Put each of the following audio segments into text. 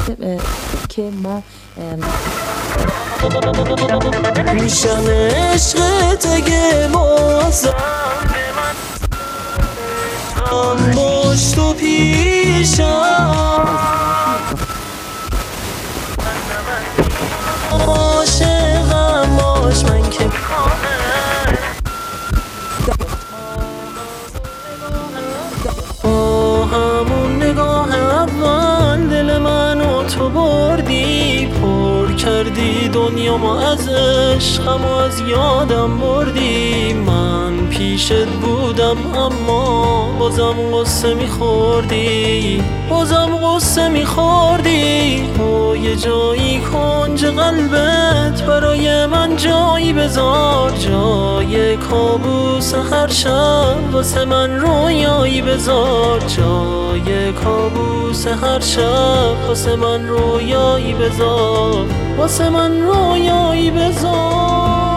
که ما میشم عشقت اگه بازم باش تو پیشم عاشقم باش من که با همون نگاه اول دل منو تو بردی، پر کردی دنیامو از عشقم و از یادم بردی. من پیشت بودم اما بازم غصه میخوردی، بازم غصه میخوردی. تو یه جایی کنج قلبت برای من جایی بذار، جای کابوس هر شب واسه من رویایی بذار، جای کابوس هر شب واسه من رویایی بذار، واسه من رویایی بذار.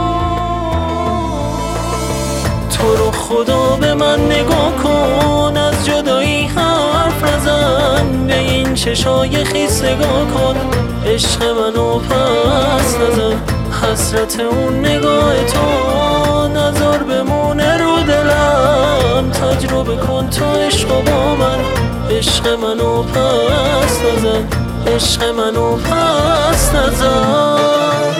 تو رو خدا به من نگاه کن، از جدایی حرف نزن، به این چشای خیس نگاه کن، عشق منو پس نزن. حسرت اون نگاه تو نظر بمونه رو دلم، تجربه کن تو عشق با من، عشق منو پس نزن، عشق منو پس نزن.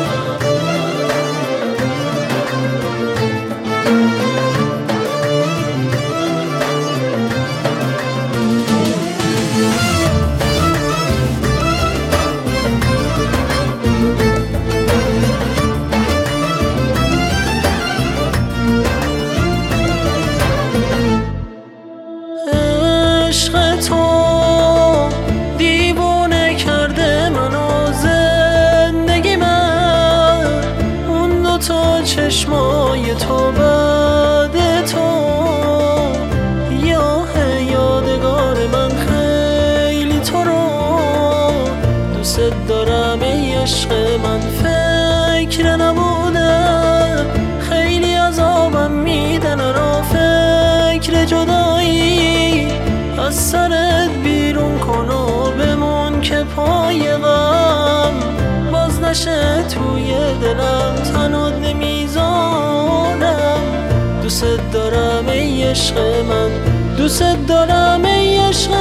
عشق تو دیوونه کرده منو، زندگی من اون دوتا چشمای تو بعد تو، یادگار من خیلی تو رو دوست دارم ای عشق من. فکر نبودم خیلی عذابم میدن را، فکر جدایی از سرت بیرون کن و بمون که پای غم باز نشه توی دلم، تنات نمیذارم. دوست دارم ای عشق من، دوست دارم ای عشق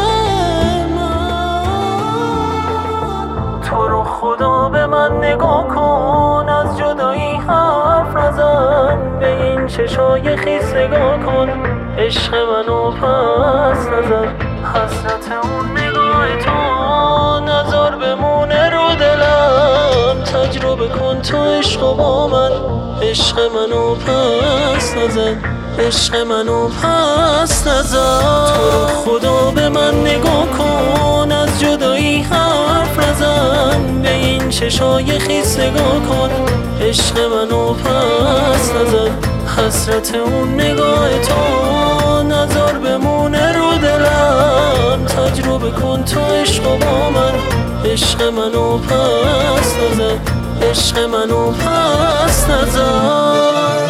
من. تو رو خدا به من نگاه کن، از جدایی حرف نزن، به این چشای خیس نگاه کن، عشق منو پس نزن. حسرت اون نگاه تو نظر بمونه رو دلم، تجربه کن تو عشق با من، عشق منو پس نزن، عشق منو پس نزن. تو رو خدا به من نگاه کن، از جدایی حرف نزن، به این چشای خیس نگاه کن، عشق منو پس نزن. حسرت اون نگاه تو نظر بمونه رو دلم، تجربه کن تو عشق با من، عشق منو پس نزن، عشق منو پس نزن.